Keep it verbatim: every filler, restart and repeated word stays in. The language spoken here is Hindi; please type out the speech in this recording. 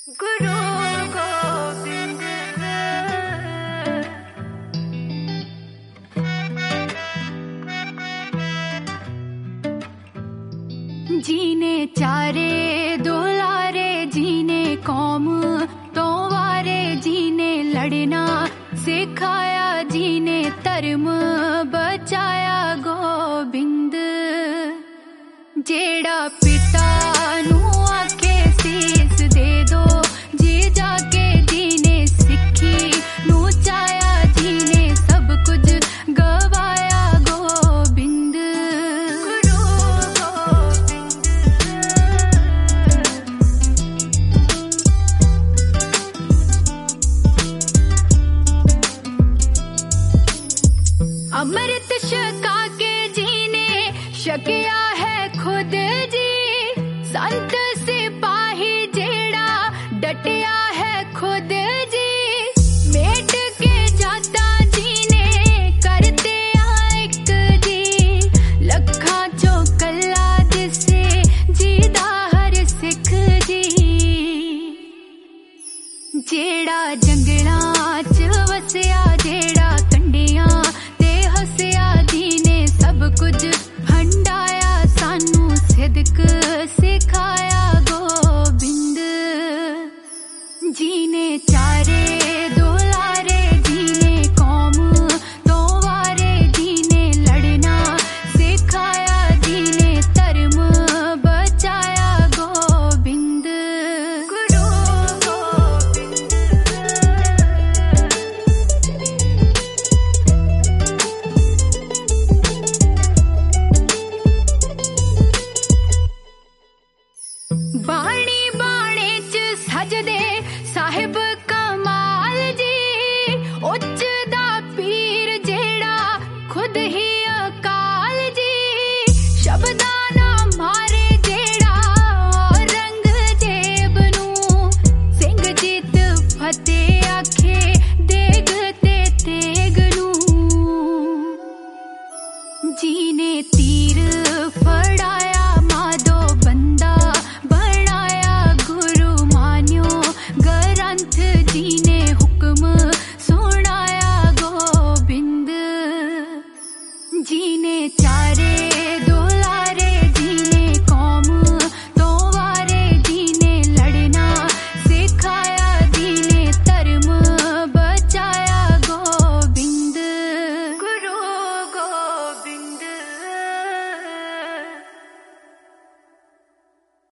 गुरु गोविंद जीने चारे दुलारे, जीने कौम तो वारे, जीने लड़ना सिखाया, जीने धर्म बचाया गोबिंद। जेड़ा पिता नू आखे सीस दे दो, जी जाके जीने सिखी नू चाया, जीने सब कुछ गवाया गोबिंद। गुरु गोबिंद अमृत छका के जीने शकिया है खुद जी, संत सिपाही जेड़ा डटिया है खुद जी। मेट के जाता जीने करते एक जी, लखा चो कला जिसे जीदा हर सिख जी। जेड़ा जंगला च वसिया, जेड़ा कंडिया ते हसिया, जीने सब कुछ हंडाया, सानू सिदक सिखाया गोबिंद। जीने चारे दुलारे, जीने कौम तो वारे, जीने लड़ना सिखाया, जीने धर्म बचाया गोबिंद। गुरु गोबिंद बा